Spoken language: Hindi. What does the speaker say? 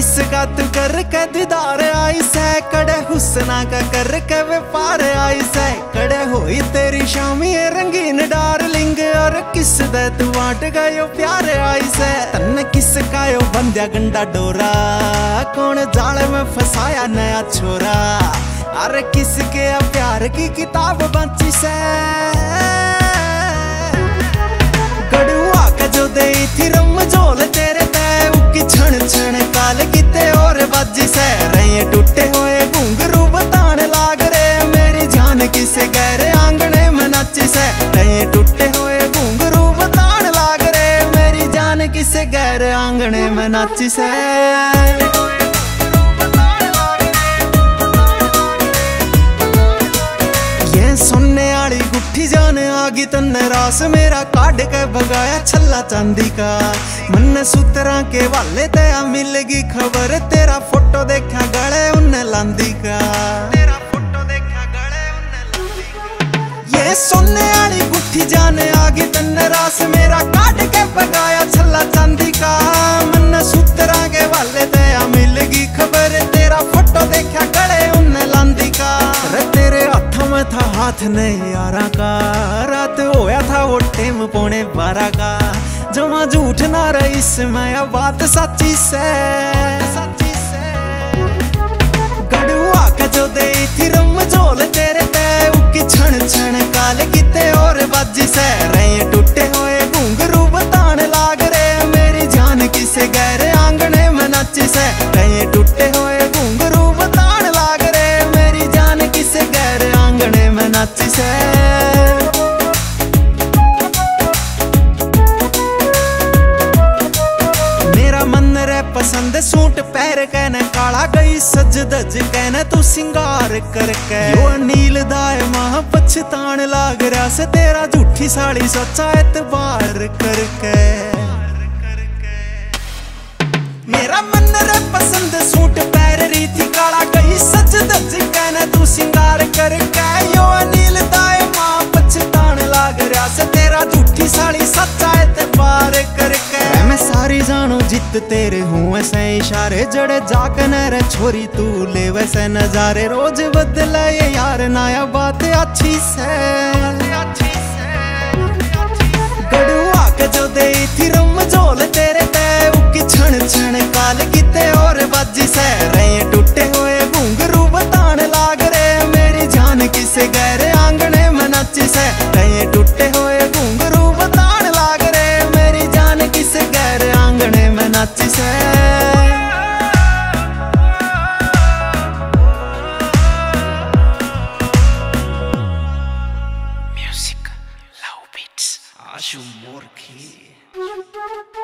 किसका तू कर के दीदार आई से, कड़े हुस्ना का कर के व्यापार आई से, कड़े होई तेरी शामी रंगीन डार्लिंग, और किस दे तू बांट गयो प्यार आई से। तन्ने किसका यो बंध्या गंडा डोरा, कौन जाल में फसाया नया छोरा, अरे किसके प्यार की किताब बची से। गड़ुआ का जो दे थी रम झोल तेरे ते, उकी छण छण काल किते और बाजी से। रहे टूटे हुए घुंघरू बतान लाग रे, मेरी जान किसे गहरे आंगने में नाची से। रहे टूटे हुए घुंघरू बतान लाग रे, मेरी जान किसे गहरे आंगने में नाची से। सुनने आली गुट्ठी जान आगी तन्ने रास, मेरा काट के भगाया छल्ला चांदी का। मन सूत्रा के वाले तेरा मिलेगी खबर, तेरा फोटो देखा गले उन्ने लांदी का। तेरा फोटो देखा गले उन्ने लांदी का। ये सुनने आली गुट्ठी जान आगी तन्ने रास, मेरा काट के भगाया छल्ला चांदी का। मन सूत्रा के वाले तेरा मिलेगी खबर, तेरा फोटो देखा गले उन्ने लांदी का। तेरे हाथों में था हाथ नहीं यारा का, रात होया था वो टेम 11:15 का। जमा झूठ ना रही मैं अब बात सच्ची से। गड़ुआ का जो दे थी रम झोल तेरे ते, उकी छण छण काल किते और बाजी से। रहे टूटे हुए घुंघरू बतान लाग रे, मेरी जान किसे गहरे आंगने में नाची से। रहे टूटे हुए घुंघरू बतान लाग रे, मेरी जान किसे गहरे आंगने में नाची से। मेरा मन रे पसंद सूट पहर के न काला, गई सज धज के न तू सिंगार करके। यो नील दाए माह पछतान लाग रहा से, तेरा झूठी साड़ी सोचा एतबार करके। मेरा मन रे पसंद सूट पहर रही थी काला, गई सज धज के न तू सिंगार करके। यो नील दाए माह पछतान लाग रहा से, तेरा झूठी साड़ी सच्चा एतबार करके। मैं सारी जानू जित तेरे हूँ ऐसे इशारे, जड़े जाकन रे छोरी तू ले वैसे नजारे। रोज बदले ये यार नया बात अच्छी से। गड़ुआ के जो दे थी रम झोल तेरे ते, उकी छण छण काल किते और बाजी से। रहे टूटे हुए घुंघरू बतान लाग रे, मेरी जान किसे गहरे आंगने में नाची से। रहे टूटे हुए घुंघरू बतान लाग रे, मेरी जान किसे गहरे आंगने में नाची से। म्यूजिक लव बीट्स आशु मोरखी।